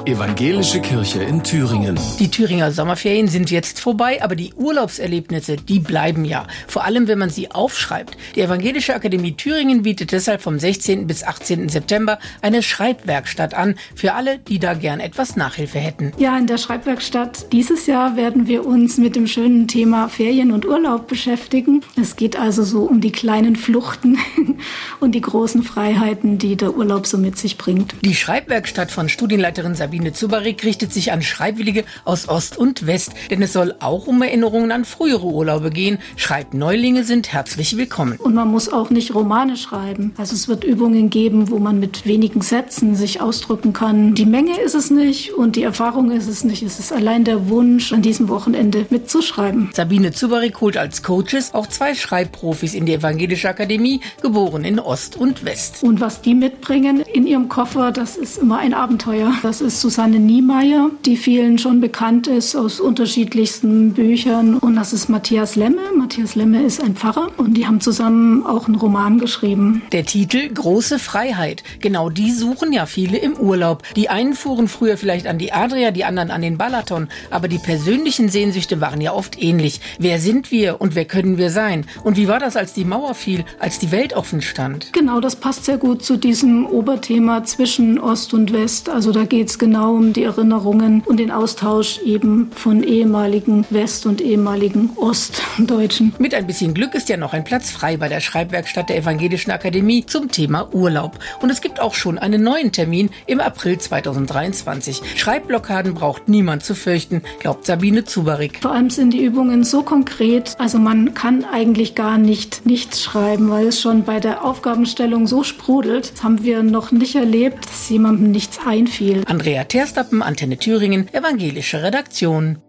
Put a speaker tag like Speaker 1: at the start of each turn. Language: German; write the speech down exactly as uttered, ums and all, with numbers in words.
Speaker 1: Evangelische Kirche in Thüringen.
Speaker 2: Die Thüringer Sommerferien sind jetzt vorbei, aber die Urlaubserlebnisse, die bleiben ja. Vor allem, wenn man sie aufschreibt. Die Evangelische Akademie Thüringen bietet deshalb vom sechzehnten bis achtzehnten September eine Schreibwerkstatt an, für alle, die da gern etwas Nachhilfe hätten.
Speaker 3: Ja, in der Schreibwerkstatt dieses Jahr werden wir uns mit dem schönen Thema Ferien und Urlaub beschäftigen. Es geht also so um die kleinen Fluchten und die großen Freiheiten, die der Urlaub so mit sich bringt.
Speaker 2: Die Schreibwerkstatt von Studienleiterin Sabine Zubarik richtet sich an Schreibwillige aus Ost und West, denn es soll auch um Erinnerungen an frühere Urlaube gehen. Schreibneulinge sind herzlich willkommen.
Speaker 3: Und man muss auch nicht Romane schreiben. Also es wird Übungen geben, wo man mit wenigen Sätzen sich ausdrücken kann. Die Menge ist es nicht und die Erfahrung ist es nicht. Es ist allein der Wunsch, an diesem Wochenende mitzuschreiben.
Speaker 2: Sabine Zubarik holt als Coaches auch zwei Schreibprofis in die Evangelische Akademie, geboren in Ost und West.
Speaker 3: Und was die mitbringen in ihrem Koffer, das ist immer ein Abenteuer. Das ist Susanne Niemeyer, die vielen schon bekannt ist aus unterschiedlichsten Büchern. Und das ist Matthias Lemme. Matthias Lemme ist ein Pfarrer und die haben zusammen auch einen Roman geschrieben.
Speaker 2: Der Titel Große Freiheit. Genau die suchen ja viele im Urlaub. Die einen fuhren früher vielleicht an die Adria, die anderen an den Balaton. Aber die persönlichen Sehnsüchte waren ja oft ähnlich. Wer sind wir und wer können wir sein? Und wie war das, als die Mauer fiel, als die Welt offen stand?
Speaker 3: Genau, das passt sehr gut zu diesem Oberthema zwischen Ost und West. Also da geht es genau um die Erinnerungen und den Austausch eben von ehemaligen West- und ehemaligen Ostdeutschen.
Speaker 2: Mit ein bisschen Glück ist ja noch ein Platz frei bei der Schreibwerkstatt der Evangelischen Akademie zum Thema Urlaub. Und es gibt auch schon einen neuen Termin im April zweitausenddreiundzwanzig. Schreibblockaden braucht niemand zu fürchten, glaubt Sabine Zubarik.
Speaker 3: Vor allem sind die Übungen so konkret, also man kann eigentlich gar nicht nichts schreiben, weil es schon bei der Aufgabenstellung so sprudelt. Das haben wir noch nicht erlebt, dass jemandem nichts einfiel.
Speaker 2: Andrea Terstappen, Antenne Thüringen, Evangelische Redaktion.